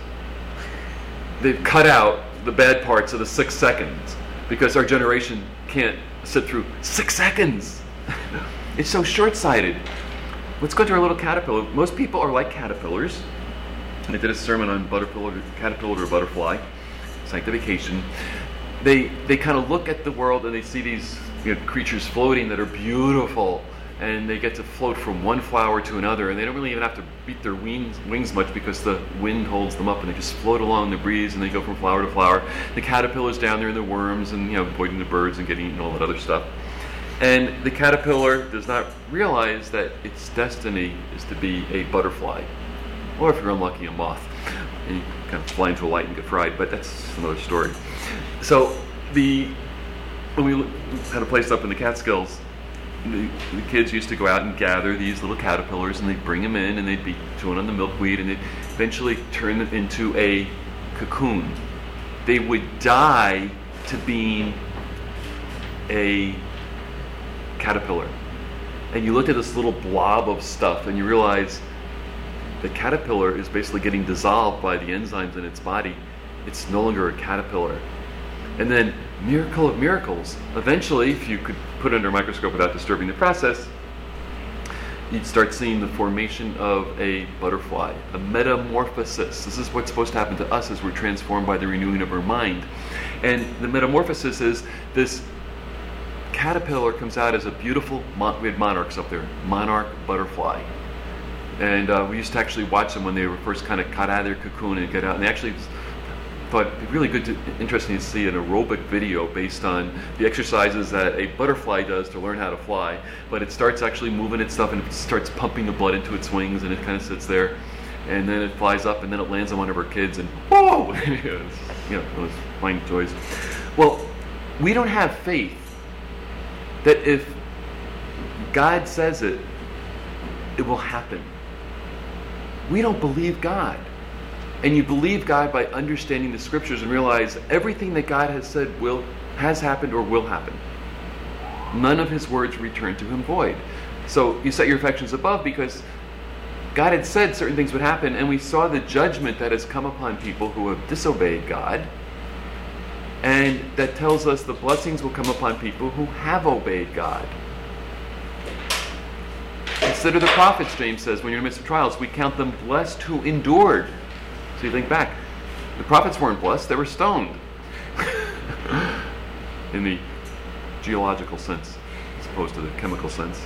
They've cut out the bad parts of the six seconds because our generation can't sit through six seconds. It's so short-sighted. Let's go to our little caterpillar. Most people are like caterpillars. And I did a sermon on butterfly, caterpillar or butterfly, sanctification. They they kind of look at the world and they see these, you know, creatures floating that are beautiful, and they get to float from one flower to another, and they don't really even have to beat their wings, wings much because the wind holds them up, and they just float along the breeze, and they go from flower to flower. The caterpillar's down there in the worms and, you know, avoiding the birds and getting eaten, all that other stuff. And the caterpillar does not realize that its destiny is to be a butterfly, or if you're unlucky, a moth. And you kind of fly into a light and get fried, but that's another story. So the when we had a place up in the Catskills, the, the kids used to go out and gather these little caterpillars, and they'd bring them in, and they'd be chewing on the milkweed, and they'd eventually turn them into a cocoon. They would die to being a caterpillar. And you look at this little blob of stuff, and you realize the caterpillar is basically getting dissolved by the enzymes in its body. It's no longer a caterpillar. And then, miracle of miracles, eventually, if you could put it under a microscope without disturbing the process, you'd start seeing the formation of a butterfly, a metamorphosis. This is what's supposed to happen to us as we're transformed by the renewing of our mind. And the metamorphosis is this caterpillar comes out as a beautiful, mon- we had monarchs up there, monarch butterfly. And uh, we used to actually watch them when they were first kind of cut out of their cocoon and get out. And they actually thought it'd be really good, to, interesting to see an aerobic video based on the exercises that a butterfly does to learn how to fly. But it starts actually moving its stuff and it starts pumping the blood into its wings, and it kind of sits there. And then it flies up, and then it lands on one of our kids, and whoa! You know, those fine toys. Well, we don't have faith that if God says it, it will happen. We don't believe God. And you believe God by understanding the scriptures and realize everything that God has said will, has happened or will happen. None of his words return to him void. So you set your affections above because God had said certain things would happen, and we saw the judgment that has come upon people who have disobeyed God. And that tells us the blessings will come upon people who have obeyed God. Consider the prophets, James says, when you're in the midst of trials, we count them blessed who endured. So you think back, the prophets weren't blessed, they were stoned. In the geological sense, as opposed to the chemical sense.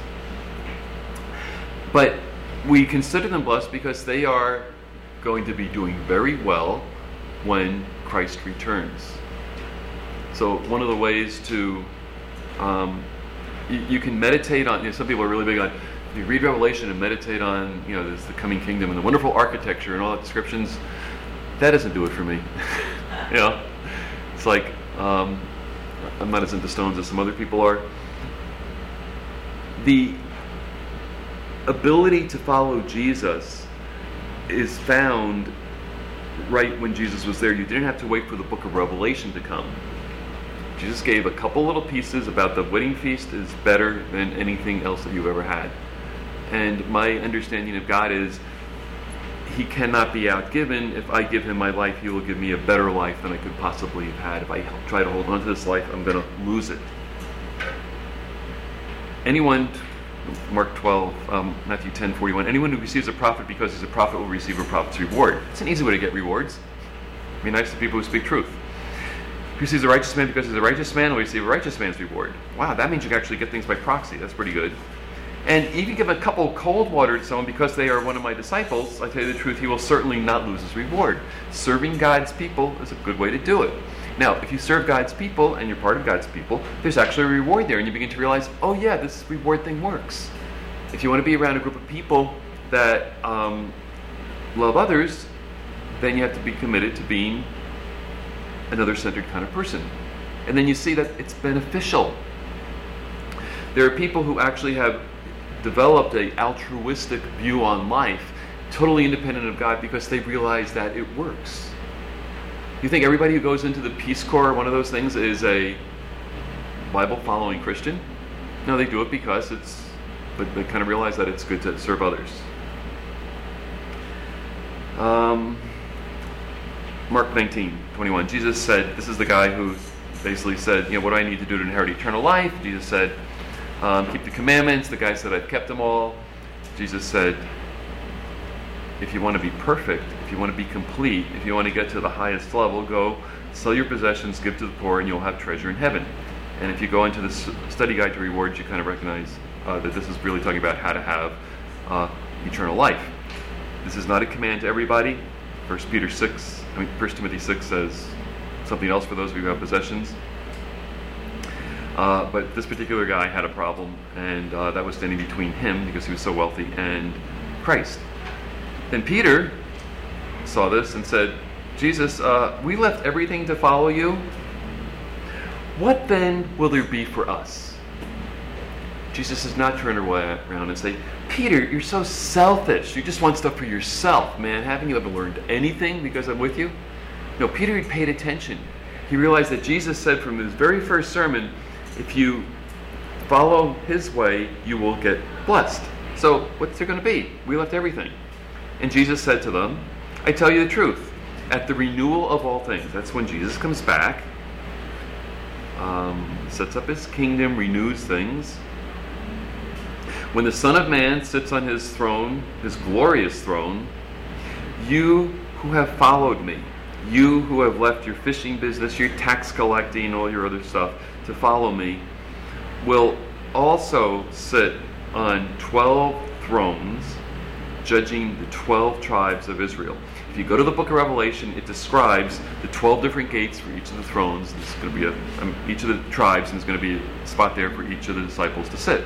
But we consider them blessed because they are going to be doing very well when Christ returns. So one of the ways to, um, you, you can meditate on, you know, some people are really big on, you read Revelation and meditate on, you know, this, the coming kingdom and the wonderful architecture and all the descriptions. That doesn't do it for me. You know, it's like, um, I'm not as into stones as some other people are. The ability to follow Jesus is found right when Jesus was there. You didn't have to wait for the book of Revelation to come. Jesus gave a couple little pieces about the wedding feast is better than anything else that you've ever had. And my understanding of God is he cannot be outgiven. If I give him my life, he will give me a better life than I could possibly have had. If I try to hold on to this life, I'm going to lose it. Anyone, Mark twelve, um, Matthew ten forty-one, anyone who receives a prophet because he's a prophet will receive a prophet's reward. It's an easy way to get rewards. Be nice to people who speak truth. Who receives a righteous man because he's a righteous man will receive a righteous man's reward. Wow, that means you can actually get things by proxy. That's pretty good. And if you give a couple cold water to someone because they are one of my disciples, I tell you the truth, he will certainly not lose his reward. Serving God's people is a good way to do it. Now, if you serve God's people and you're part of God's people, there's actually a reward there, and you begin to realize, oh yeah, this reward thing works. If you want to be around a group of people that um, love others, then you have to be committed to being another centered kind of person. And then you see that it's beneficial. There are people who actually have developed an altruistic view on life, totally independent of God, because they realize that it works. You think everybody who goes into the Peace Corps, one of those things, is a Bible-following Christian? No, they do it because it's, but they kind of realize that it's good to serve others. Um, Mark nineteen twenty-one. Jesus said, this is the guy who basically said, you know, what do I need to do to inherit eternal life? Jesus said, um, keep the commandments. The guy said, I've kept them all. Jesus said, if you want to be perfect, if you want to be complete, if you want to get to the highest level, go sell your possessions, give to the poor, and you'll have treasure in heaven. And if you go into this study guide to rewards, you kind of recognize uh, that this is really talking about how to have uh, eternal life. This is not a command to everybody. First Peter six, I mean, First Timothy six says something else for those of you who have possessions. Uh, but this particular guy had a problem, and uh, that was standing between him, because he was so wealthy, and Christ. Then Peter saw this and said, Jesus, uh, we left everything to follow you. What then will there be for us? Jesus does not turn around and say, Peter, you're so selfish. You just want stuff for yourself, man. Haven't you ever learned anything because I'm with you? No, Peter had paid attention. He realized that Jesus said from his very first sermon, if you follow his way, you will get blessed. So what's there going to be? We left everything. And Jesus said to them, I tell you the truth, at the renewal of all things, that's when Jesus comes back, um, sets up his kingdom, renews things. When the Son of Man sits on his throne, his glorious throne, you who have followed me, you who have left your fishing business, your tax collecting, all your other stuff, to follow me, will also sit on twelve thrones, judging the twelve tribes of Israel. If you go to the book of Revelation, it describes the twelve different gates for each of the thrones. There's going to be a, um, each of the tribes, and there's going to be a spot there for each of the disciples to sit.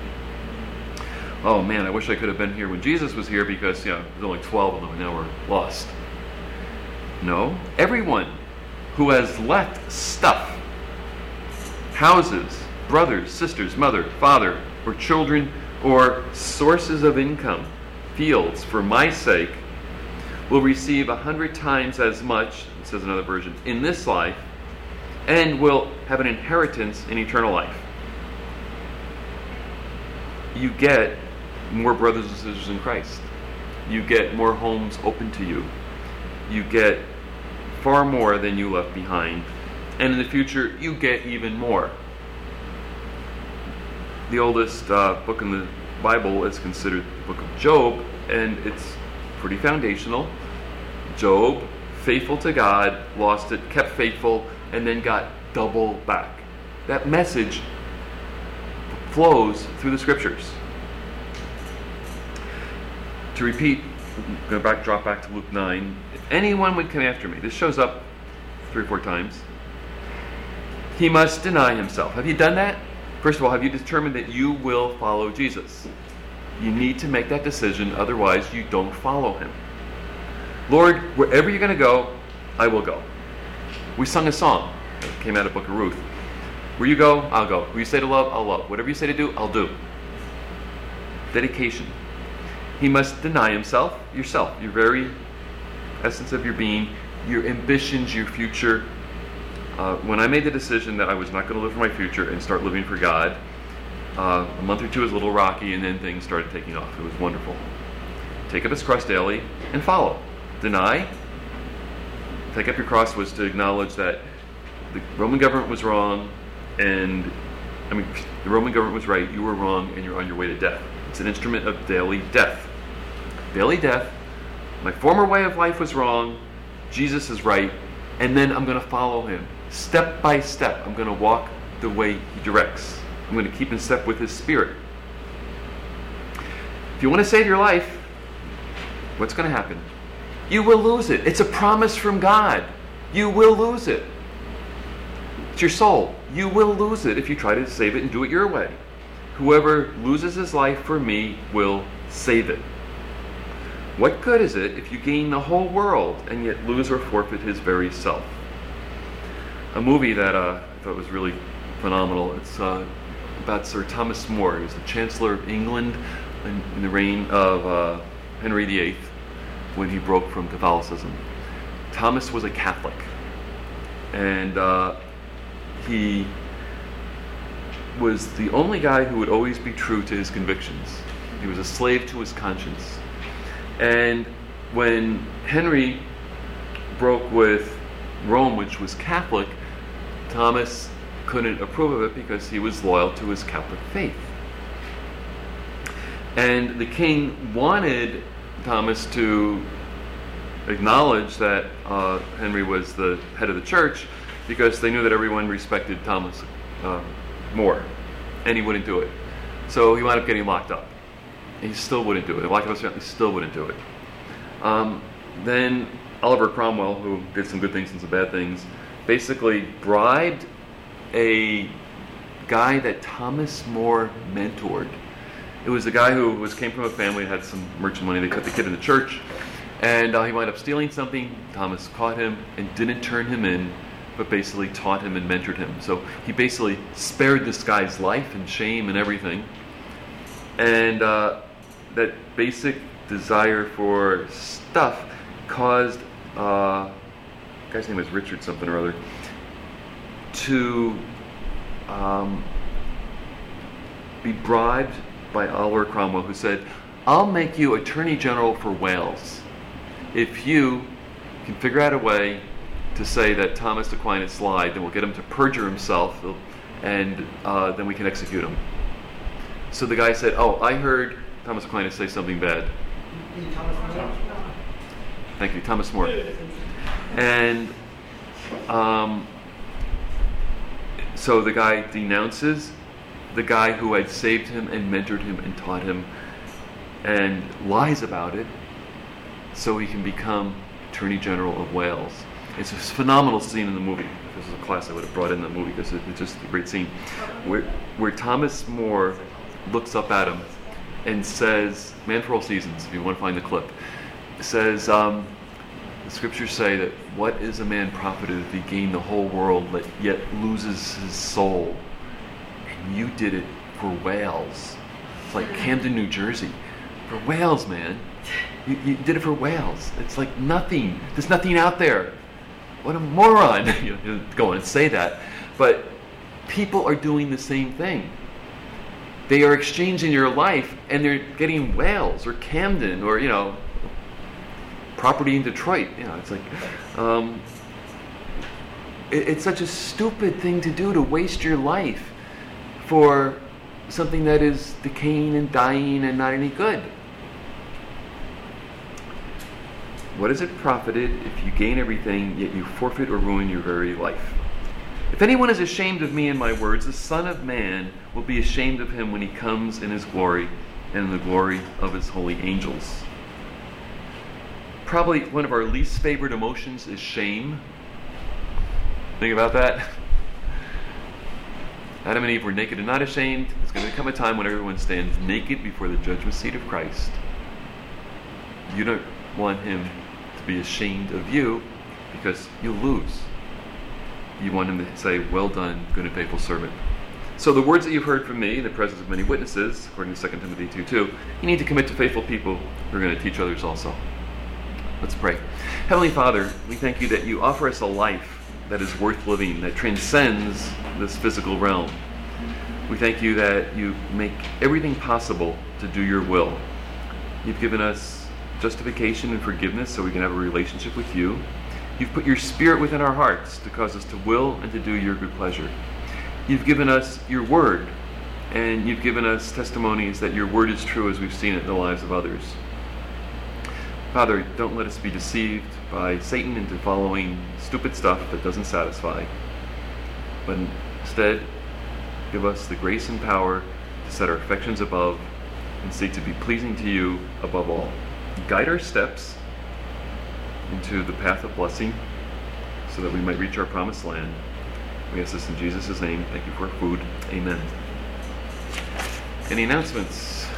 Oh man, I wish I could have been here when Jesus was here, because you know, there's only twelve of them and now we're lost. No, everyone who has left stuff, houses, brothers, sisters, mother, father, or children, or sources of income, fields, for my sake, will receive a hundred times as much, it says another version, in this life, and will have an inheritance in eternal life. You get more brothers and sisters in Christ. You get more homes open to you. You get far more than you left behind. And in the future, you get even more. The oldest uh, book in the Bible is considered the book of Job, and it's pretty foundational. Job, faithful to God, lost it, kept faithful, and then got double back. That message flows through the scriptures. To repeat, go back, drop back to Luke nine. If anyone would come after me, this shows up three or four times, he must deny himself. Have you done that? First of all, have you determined that you will follow Jesus? You need to make that decision, otherwise you don't follow him. Lord, wherever you're going to go, I will go. We sung a song that came out of the book of Ruth. Where you go, I'll go. Where you say to love, I'll love. Whatever you say to do, I'll do. Dedication. He must deny himself, yourself, your very essence of your being, your ambitions, your future. Uh, when I made the decision that I was not going to live for my future and start living for God, uh, a month or two was a little rocky, and then things started taking off. It was wonderful. Take up his cross daily and follow. Deny. Take up your cross was to acknowledge that the Roman government was wrong, and I mean, the Roman government was right, you were wrong, and you're on your way to death. It's an instrument of daily death. Daily death. My former way of life was wrong. Jesus is right. And then I'm going to follow him. Step by step. I'm going to walk the way he directs. I'm going to keep in step with his spirit. If you want to save your life, what's going to happen? You will lose it. It's a promise from God. You will lose it. It's your soul. You will lose it if you try to save it and do it your way. Whoever loses his life for me will save it. What good is it if you gain the whole world and yet lose or forfeit his very self? A movie that uh, I thought was really phenomenal. It's uh, about Sir Thomas More. He was the Chancellor of England in, in the reign of uh, Henry the Eighth when he broke from Catholicism. Thomas was a Catholic, and uh, he was the only guy who would always be true to his convictions. He was a slave to his conscience. And when Henry broke with Rome, which was Catholic, Thomas couldn't approve of it because he was loyal to his Catholic faith. And the king wanted Thomas to acknowledge that uh, Henry was the head of the church, because they knew that everyone respected Thomas uh, more, and he wouldn't do it. So he wound up getting locked up. He still wouldn't do it. Locked up, he still wouldn't do it. Um, then Oliver Cromwell, who did some good things and some bad things, basically bribed a guy that Thomas More mentored. It was a guy who was came from a family that had some merchant money. They put the kid in the church, and uh, he wound up stealing something. Thomas caught him and didn't turn him in, but basically taught him and mentored him. So he basically spared this guy's life and shame and everything. And uh, that basic desire for stuff caused, uh, the guy's name is Richard something or other, to um, be bribed by Oliver Cromwell, who said, I'll make you Attorney General for Wales if you can figure out a way to say that Thomas Aquinas lied. Then we'll get him to perjure himself, and uh, then we can execute him. So the guy said, oh, I heard Thomas Aquinas say something bad. Thank you, Thomas More. And um, so the guy denounces the guy who had saved him and mentored him and taught him. and lies about it so he can become Attorney General of Wales. It's a phenomenal scene in the movie. If this was a class, I would have brought in the movie because it's just a great scene. Where, where Thomas More looks up at him and says, Man for All Seasons, if you want to find the clip, says, um, the scriptures say that what is a man profited if he gain the whole world but yet loses his soul? And you did it for Wales. It's like Camden, New Jersey. For Wales, man. You, you did it for Wales. It's like nothing. There's nothing out there. What a moron. You know, go on and say that. But people are doing the same thing. They are exchanging your life and they're getting Wales or Camden or, you know, property in Detroit. You know, it's like, um, it, it's such a stupid thing to do, to waste your life for something that is decaying and dying and not any good. What is it profited if you gain everything, yet you forfeit or ruin your very life? If anyone is ashamed of me and my words, the Son of Man will be ashamed of him when he comes in his glory and in the glory of his holy angels. Probably one of our least favorite emotions is shame. Think about that. Adam and Eve were naked and not ashamed. There's going to come a time when everyone stands naked before the judgment seat of Christ. You don't want him to be ashamed of you because you'll lose. You want him to say, well done, good and faithful servant. So the words that you've heard from me in the presence of many witnesses, according to Second Timothy two two, you need to commit to faithful people who are going to teach others also. Let's pray. Heavenly Father, we thank you that you offer us a life that is worth living, that transcends this physical realm. We thank you that you make everything possible to do your will. You've given us justification and forgiveness so we can have a relationship with you. You've put your Spirit within our hearts to cause us to will and to do your good pleasure. You've given us your word, and you've given us testimonies that your word is true as we've seen it in the lives of others. Father, don't let us be deceived by Satan into following stupid stuff that doesn't satisfy, but instead give us the grace and power to set our affections above and seek to be pleasing to you above all. Guide our steps into the path of blessing so that we might reach our promised land. We ask this in Jesus' name. Thank you for our food. Amen. Any announcements?